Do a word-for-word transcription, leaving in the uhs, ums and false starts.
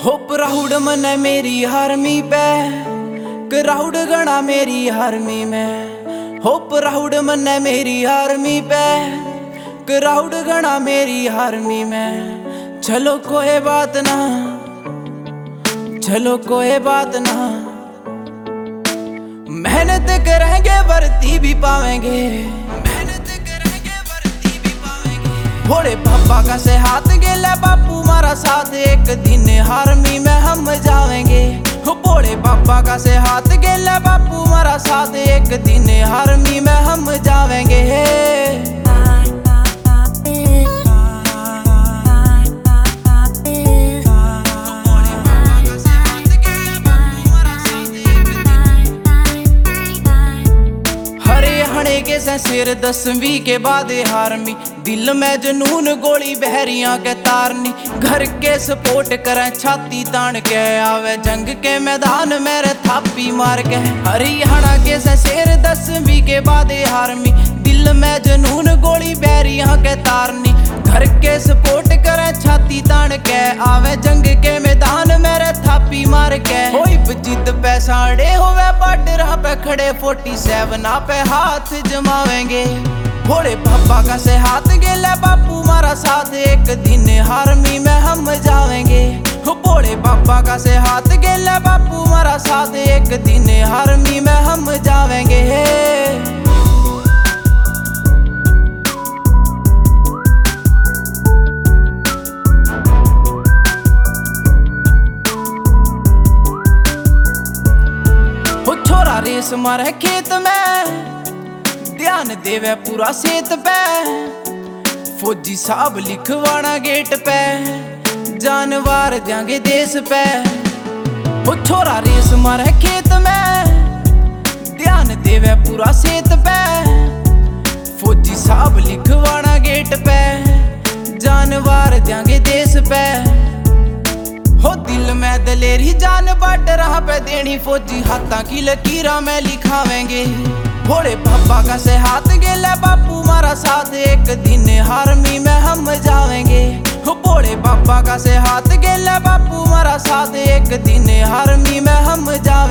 हो प्राउड मन मेरी हारमी पे, क्राउड गणा मेरी हारमी में। हो प्राउड मन मेरी हारमी पे, क्राउड गणा मेरी हारमी में। चलो कोई बात ना, चलो कोई बात ना, मेहनत करेंगे वर्दी भी पावेंगे, मेहनत करेंगे वर्दी भी पावेंगे। भोले बाबा का से हाथ गेला बापू मारा साथ, एक दिन हारमी में हम जावेंगे। भोले बाबा का से हाथ गेला बापू मारा साथ, एक दिन हारमी में हम जावेंगे। के सिर दसवीं के बाद हारमी, दिल में जनून गोली बहरिया के तारनी। घर के सपोर्ट करें छाती तान के, आवे जंग के मैदान मेरे थापी मार के। हरियाणा के सिर दसवीं के बाद हारमी, दिल में जनून गोली बहरिया के तारनी। घर के सपोर्ट करें छाती तान के, आवे जंग के मैदान मेरे थापी मार के। होई जिद पैसाड़े होवे बॉर्डर पे खड़े, फोर्टी सेवन पे हाथ जमावेंगे। भोले बाबा का से हाथ गेला बापू मारा साथ, एक दिन हारमी में हम जावेंगे। भोले बाबा का से हाथ गेला बापू मारा साथ, एक दिन हारमी में हम जावेंगे। रेस मारे खेत में, ध्यान देवे पूरा सेत पे। फौजी साहब लिखवाना गेट पे, जानवर जाएंगे देश पे। वो छोरा रेस मारे खेत में, ध्यान देवे पूरा सेत पे। फौजी साहब लिखवाना गेट पे, जानवर जाएंगे देश पे। हो दिल में दलेरी जान बाट रहा पे देनी, फौजी हाथा की लकीरा में लिखावेंगे। भोले बाबा का से हाथ गेला बापू मारा साथ, एक दिन हारमी में हम जावेंगे। भोले बाबा का से हाथ गेला बापू मारा साथ, एक दिन हारमी में हम जावेंगे।